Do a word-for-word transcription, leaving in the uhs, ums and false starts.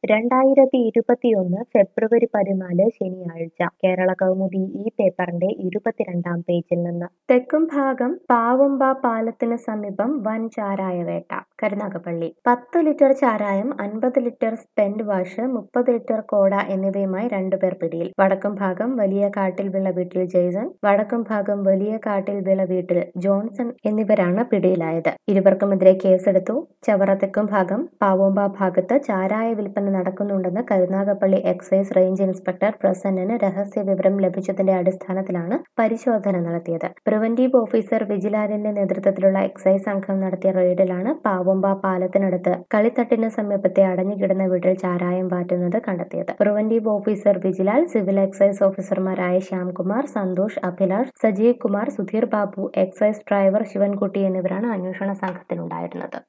രണ്ടായിരത്തി ഇരുപത്തിയൊന്ന് ഫെബ്രുവരി പതിനാല് ശനിയാഴ്ച കേരള കൗമുദി ഈ പേപ്പറിന്റെ ഇരുപത്തിരണ്ടാം പേജിൽ നിന്ന് തെക്കും ഭാഗം പാവുമ്പ പാലത്തിന് സമീപം വൻ ചാരായവേട്ട. കരുനാഗപ്പള്ളി പത്ത് ലിറ്റർ ചാരായം, അൻപത് ലിറ്റർ സ്പെൻഡ് വാഷ്, മുപ്പത് ലിറ്റർ കോട എന്നിവയുമായി രണ്ടുപേർ പിടിയിൽ. വടക്കും ഭാഗം വലിയ കാട്ടിൽ വിള വീട്ടിൽ ജെയ്സൺ, വടക്കും ഭാഗം വലിയ കാട്ടിൽ വിള വീട്ടിൽ ജോൺസൺ എന്നിവരാണ് പിടിയിലായത്. ഇരുവർക്കുമെതിരെ കേസെടുത്തു. ചവറ തെക്കും ഭാഗം പാവുമ്പ ഭാഗത്ത് ചാരായ വിൽപ്പന നടക്കുന്നുണ്ടെന്ന് കരുനാഗപ്പള്ളി എക്സൈസ് റേഞ്ച് ഇൻസ്പെക്ടർ പ്രസന്നന് രഹസ്യ വിവരം ലഭിച്ചതിന്റെ അടിസ്ഥാനത്തിലാണ് പരിശോധന നടത്തിയത്. പ്രിവന്റീവ് ഓഫീസർ വിജിലാലിന്റെ നേതൃത്വത്തിലുള്ള എക്സൈസ് സംഘം നടത്തിയ റെയ്ഡിലാണ് പാവുമ്പ പാലത്തിനടുത്ത് കളിത്തട്ടിന് സമീപത്തെ അടഞ്ഞുകിടന്ന വീട്ടിൽ ചാരായം വാറ്റുന്നത് കണ്ടെത്തിയത്. Preventive officer Vijilal, civil excise ഓഫീസർമാരായ ശ്യാംകുമാർ, സന്തോഷ്, അഭിലാഷ്, സജീവ് കുമാർ, സുധീർ ബാബു, എക്സൈസ് ഡ്രൈവർ ശിവൻകുട്ടി എന്നിവരാണ് അന്വേഷണ സംഘത്തിലുണ്ടായിരുന്നത്.